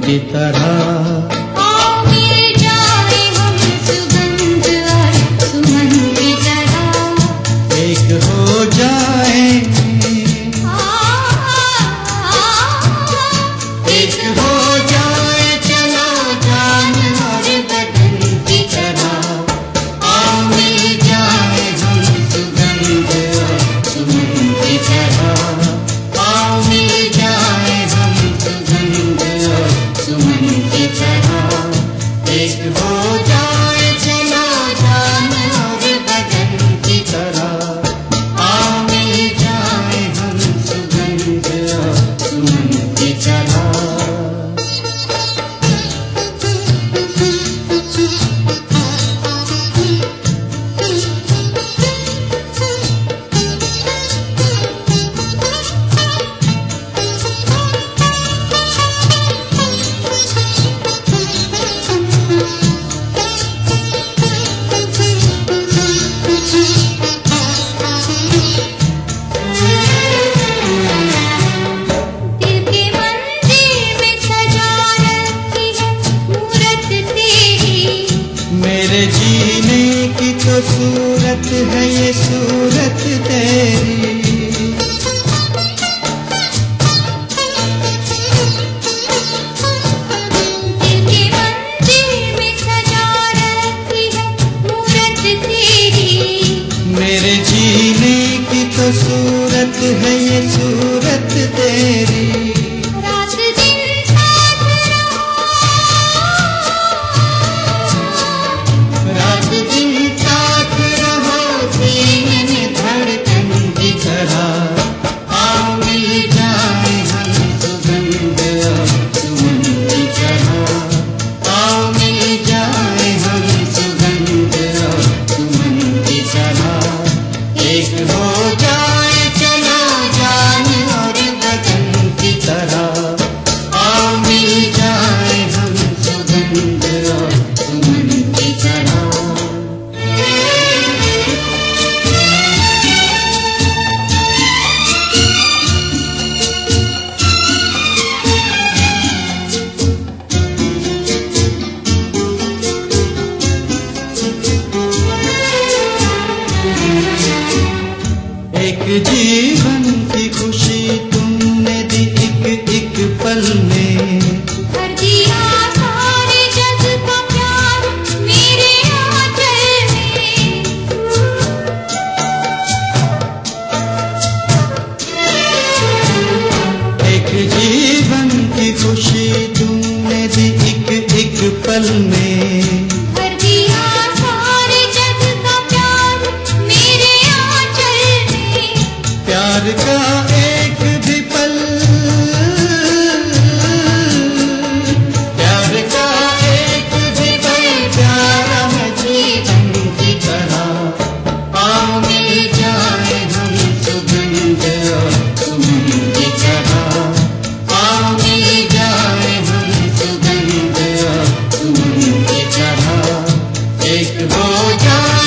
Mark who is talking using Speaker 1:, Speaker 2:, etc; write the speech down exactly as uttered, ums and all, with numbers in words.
Speaker 1: की तरह।
Speaker 2: आओ मिल जाए हम सुगंध और सुमन की तरह।
Speaker 1: एक हो जाए, एक हो जाए चलो जान और बदन की तरह। आओ मिल जाए हम सुगंध और सुमन की तरह। आओ मिल जाए हम सुगंध और सुमन की तरह। एक हो जाए चलो जान और बदन की तरह। आओ मिल जाए हम सुगंध और सुमन की तरह।
Speaker 2: दिल के मंदिर में सजा रखी है मूरत तेरी।
Speaker 1: मेरे जीने की तो सूरत है ये सूरत तेरी।
Speaker 2: दिल के मंदिर में सजा रखी है मूरत तेरी।
Speaker 1: मेरे जीने की तो सूरत है ये सूरत तेरी।
Speaker 2: रात दिन साथ रहो,
Speaker 1: रात दिन साथ रहो सीने में धड़कन की तरह। आओ मिल जाए हम सुगंध और सुमन की तरह। आओ मिल जाए हम सुगंध और सुमन की तरह। एक हो जाए चलो जान और बदन की तरह। आओ मिल जाए हम सुगंध और सुमन की तरह। एक जीवन की खुशी तुमने दी एक एक पल में।
Speaker 2: भर दिया सारे जग का प्यार मेरे आंचल में।
Speaker 1: एक जीवन की खुशी तुमने दी एक एक पल में।
Speaker 2: भर दिया सारे जग का प्यार मेरे आंचल में।
Speaker 1: प्यार का एक भी पल, प्यार का एक भी पल प्यारा है जीवन की तरह। आओ मिल जाए हम सुगंध और सुमन की तरह। आओ मिल जाए हम सुगंध और सुमन की तरह। एक हो जाए